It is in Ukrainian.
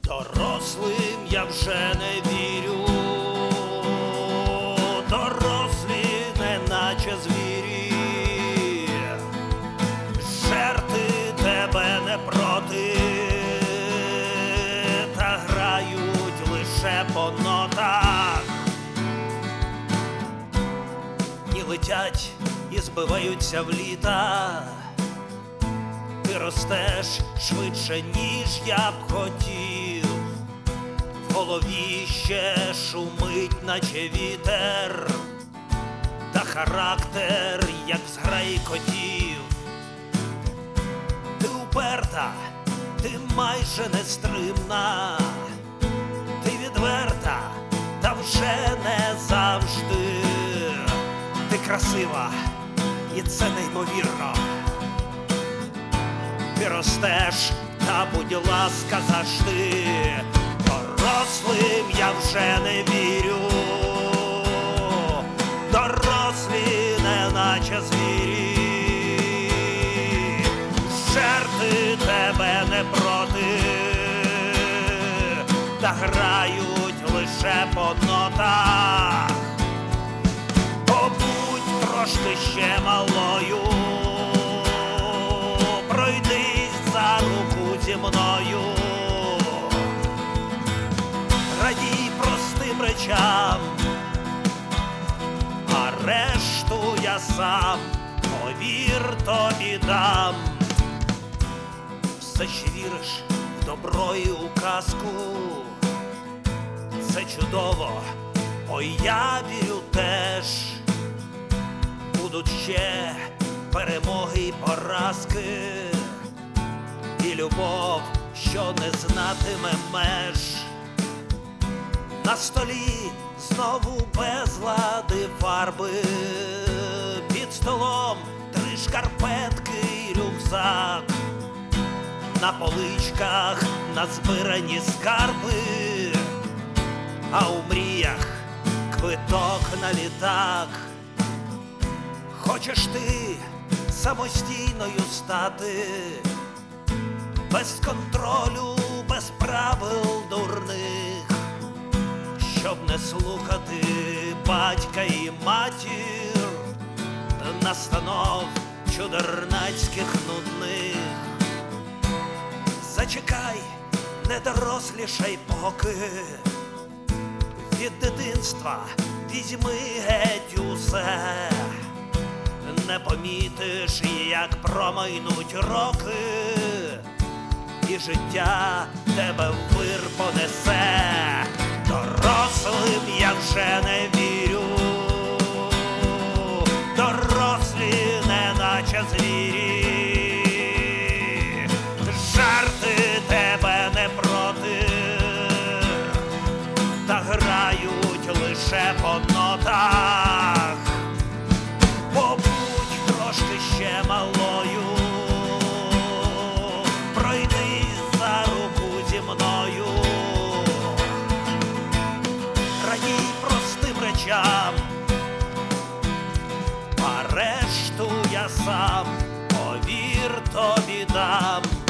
Дорослим я вже не вірю, дорослі неначе звірі, жерти тебе не проти, та грають лише по нотах. І летять, і збиваються в літа. Ти ростеш швидше, ніж я б хотів. В голові ще шумить, наче вітер, та характер, як в зграї котів. Ти уперта, ти майже нестримна, ти відверта, та вже не завжди. Ти красива, і це неймовірно. Ти ростеш, та будь ласка, завжди. Дорослим я вже не вірю, дорослі неначе звірі, жерти тебе не проти, та грають лише по нотах. Побудь трошки ще малою, пройдись за руку зі мною, радій простим речам, а решту я сам, повір, тобі дам. Все ще віриш в добро і у казку, це чудово, ой, я вірю теж. Будуть ще перемоги й поразки, і любов, що не знатиме меж. На столі знову безлади фарби, під столом 3 шкарпетки й рюкзак, на поличках назбирані скарби, а у мріях квиток на літак. Хочеш ти самостійною стати, без контролю, без правил дурних, щоб не слухати батька і матір, настанов чудернацьких нудних. Зачекай, не дорослішай поки, від дитинства візьми геть усе. Не помітиш, як промайнуть роки, і життя тебе в вир понесе. Дорослим я вже не вірю, дорослі неначе звірі, жарти тебе не проти, та грають лише по нотах. Побудь трошки ще малою, пройди за руку зі мною, радій простим речам, а решту я сам, повір, тобі дам.